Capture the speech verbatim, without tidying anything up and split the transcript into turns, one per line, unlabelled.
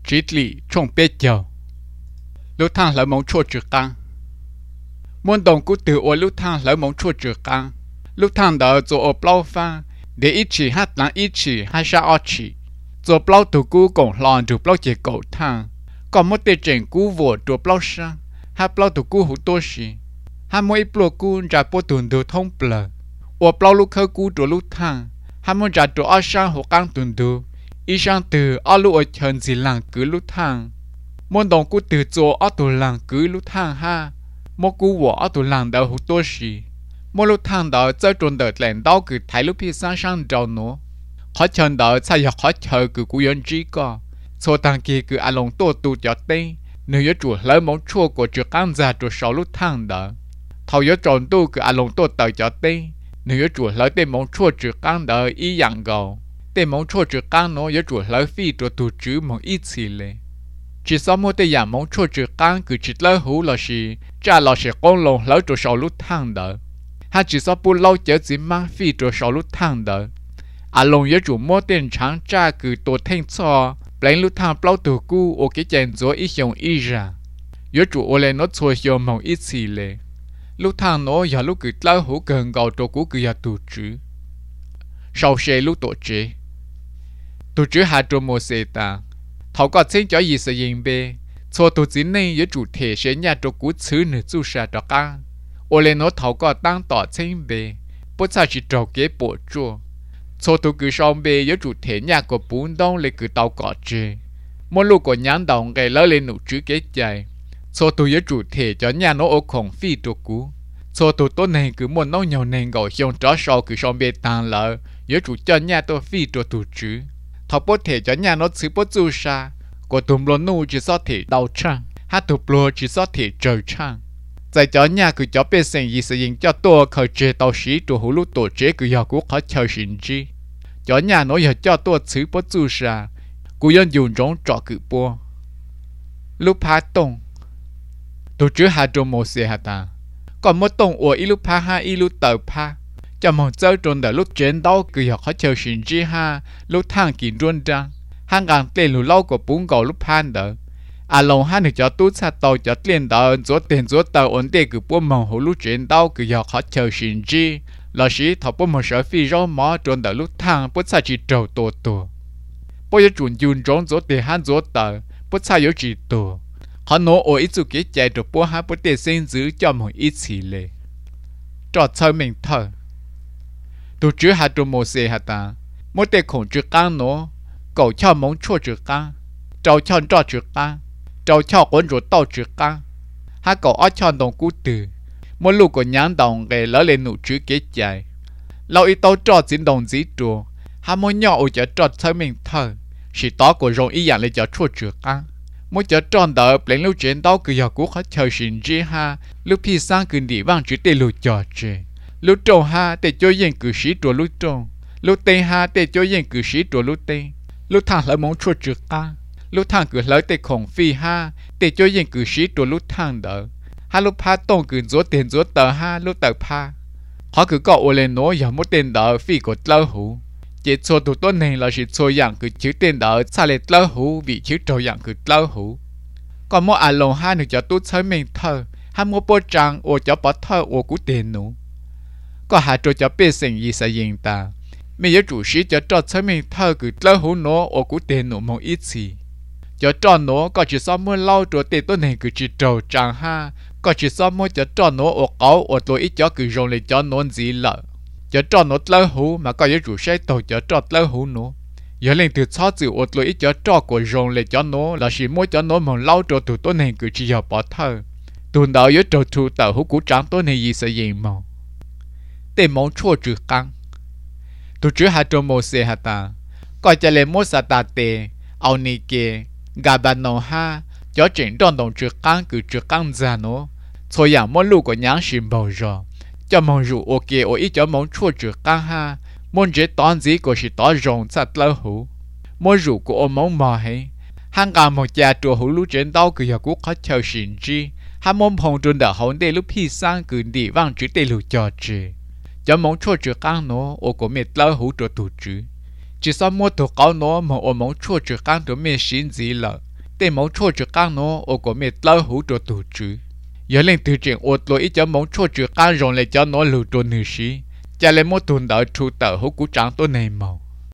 chỉ lì trong bếp dầu lúc thang lỡ mong chua trực căng muốn đồng cú từ ô lúc thang lỡ mong chua trực căng lúc thang đỡ做ô bao pha để ít chỉ hát lắng ít chỉ hai sa ở chỉ 做 bao từ cú còn lòn từ bao chỉ cầu thang còn một tên trẻ cú vội từ bao sang hai bao từ cú hụt多时 hai mỗi bao cú ra bao tuần từ thông bờ ô bao lúc khơi cú từ lúc thang hai mỗi ra từ ở sang hụt căng tuần từ ý sang từ ở lúc ở chân gì làng cứ lúc thang muốn đồng cú từ 做 ở từ làng cứ lúc thang ha một cú vội ở từ làng đỡ hụt 多时 một lúc thang đỡ chơi trốn đỡ lẹn đau cứ thái lúc phía sang sang trâu nó khó chân đỡ sai học khó chờ cứ cú yên trí co số tăng kia cứ ăn lồng tô tu cho tê nếu nhớ chủ lấy món chua của chủ cán già chủ sáu lúc thang đỡ thầu nhớ tròn tu cứ ăn lồng tô tờ cho tê nếu nhớ chủ lấy tên món chua chủ cán đỡ ý dạng gầu tên món chua chủ cán nó nhớ chủ lấy phi chủ tu chữ món ít xì lệ chỉ sau mỗi tên dạng món chua chủ cán cứ chỉ lấy hú là gì cha là sẽ con lồng lấy chủ sáu lúc thang đỡ ha chỉ sau bu lâu chớ chỉ mang phi chủ sáu lúc thang đỡ ăn lồng nhớ chủ mỗi tên trắng cha cứ tổ thanh cho lấy lúc thang bao từ cú ô cái chèn gió ít dòng ít ra nhớ chủ ô lên nó xua dòng màu ít xì lệ lúc thang nó giờ lúc cứ lao hú gần gạo tổ cú cứ giờ tụ chữ sau xe lúc tổ chế tụ chữ hai trộn một xe ta thảo có xin cho gì sự yên bê xua tụ chính này nhớ chủ thể sẽ nhà tổ cú xứ nửa chu sa đó ca ô lên nó thảo có tăng tỏ xin bê bớt sao chỉ trâu kế bộ chua số tụ cứ xong bề với chủ thể nhà của bốn đông lấy cứ tàu cọ chê một lúc của nhãn đồng gây lỡ lên nụ chữ kế chạy số tụ với chủ thể cho nhà nó ô khổng phi tụ cú số tụ tốt này cứ muốn nó nhiều nền gọi xong chó sau cứ xong bề tàn lỡ với chủ cho nhà tôi phi tụ tụ chữ thọ bố thể cho nhà nó xứ bố chu sa của tụm lô nụ chỉ so thể đau trăng hát tụm lô chỉ so thể trời trăng tại cho nhà cứ cho bề sinh gì sự cho tôi khởi chế tàu sĩ tụ hữu lúc tổ chế cứ giờ cũng khó chờ xin chi cho nhà nó giờ cho tôi xứ bớt chu sa cú dân dùng giống trọ cự bua lúc phá tông tổ chức hai trộn một xe hạt ta còn một tông ở ít lúc phá hai ít lúc tờ phá cho mong chơi trộn đỡ lúc chiến đấu cứ giờ khó chờ xin chi ha lúc thang kín ruộng trăng hàng ngàn tiền lúc lâu của bốn cầu lúc phan đỡ à lòng hai người cho tút sát tàu cho tiền đỡ chỗ tiền chỗ tàu ổn định cứ bua mong hồ lúc chiến đấu cứ giờ khó chờ xin chi là sĩ thọ bố một sở phi rau mỏ trốn đỡ lúc thang bố sa chỉ trâu tổ tổ bố yếu chuẩn dùng giống chỗ tiền han chỗ tờ bố sa yếu chỉ tổ họ nói ở ít chỗ kế chạy được bố ha bố tiền sinh giữ cho một ít xì lệ trò chơi mình thở tổ chức hạt trộn một xe hạt ta mỗi tiền khổng trực căng nó cậu cho mong chua trực căng trâu cho trò trực căng trâu cho cuốn rượu tàu trực căng ha cậu ở cho đồng cú từ một lúc của nhãn đồng gây lỡ lên nụ chữ kế chạy lâu ít tao trò xin đồng dĩ trùa ha mỗi nhỏ ở chợ trò chơi mình thở chỉ tỏ của rồng ý dạng lên chợ chua trực ăn mỗi chợ tròn đỡ lên lưu chuyện tao cứ giờ cũng khó chờ xin chi ha lúc phi sang cứ đi vang chữ tê lù trò chê lúc trâu ha tê cho yên cứ sĩ trùa lúc trâu lúc tê ha tê cho yên cứ sĩ trùa lúc tê lúc thang lỡ mong chua trực ăn lúc thang cứ lỡ tê khổng phi ha tê cho yên cứ sĩ trùa lúc thang đỡ ha lúc pha tông cứ dỗ tiền dỗ tờ ha lúc tờ pha họ cứ có ô lên nói giờ một tiền đỡ phi của tơ hủ chỉ số tụ tốt này là chỉ số dạng cứ chữ tiền đỡ xa lên tơ hủ vì chữ trâu dạng cứ tơ hủ còn một à lồng hai nữa cho tốt chơi mình thơ ha một bộ trang ô cho bỏ thơ ô cú tiền nụ có hai trâu cho biết sinh gì sẽ yên ta mình nhớ chủ sĩ cho trò chơi mình thơ cứ tơ hủ nó ô cú tiền nụ mong ít gì cho trò nó có chỉ sau mưa lâu rồi tiền tốt này cứ chỉ trâu trang ha có chỉ sau mỗi cho trò nó ở cổ ở tôi ít cho cứ dùng để cho nó gì lợ cho trò nó lơ hú mà có những chủ xe tàu cho trò lơ hú nó giờ lên từ sáu triệu ở tôi ít cho trò của dùng để cho nó là chỉ mỗi cho nó mà lâu rồi tụi tôi này cứ chỉ giờ bỏ thơ tụi đó nhớ trò tụi tàu hú cũ trắng tôi này gì sẽ gì mà để món chua trừ căng tụi chữ hai trò một xe hạt ta coi cho lên mỗi sa ta tê ao nì kê gà bàn nòng ha cho chuyện tròn đồng trừ căng cứ trừ căng ra nó thôiอย่างmỗi lúc của nhãn xin bảo rồi cho mong rủ ok ở ít cho mong chua trừ căng ha mong chế tón gì của sĩ tỏ rồng sát lâu hủ mong rủ của ông mong mò hay hàng gà một gia trùa hủ lũ trên đau cứ giờ cũng khó chờ xin chi hàng mong phong trôn đỡ hồn để lúc khi sang cứ đi vang chữ tê lù cho chê cho mong chua trừ căng nó ở của mệt lâu hủ trùa tụ chữ chỉ sau mua tổ cáo nó mà ở mong chua trừ căng tụi mẹ xin gì lợ tên mong chua chữ căng nó ô có mẹ tao hú cho tụ chữ giờ lên từ chuyện ô lỗi ít cho mong chua chữ căng rồi lại cho nó lù cho nữ sĩ cha lên một tuần đợi trụ tờ hú cú trắng tôi này màu